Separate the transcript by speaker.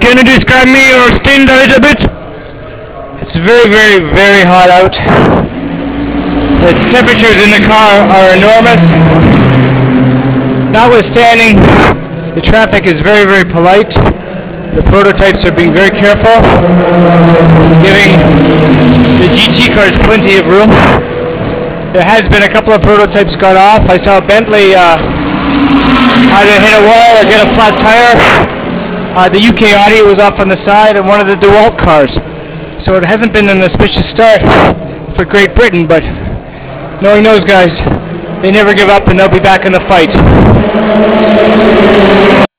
Speaker 1: can you describe me your stint a little bit? It's very hot out. The temperatures in the car are enormous. Notwithstanding, the traffic is very polite. The prototypes are being very careful, giving the GT cars plenty of room. There has been a couple of prototypes got off. I saw Bentley either hit a wall or get a flat tire. The UK Audi was off on the side, and one of the DeWalt cars. So it hasn't been an auspicious start for Great Britain, but knowing those guys, they never give up and they'll be back in the fight.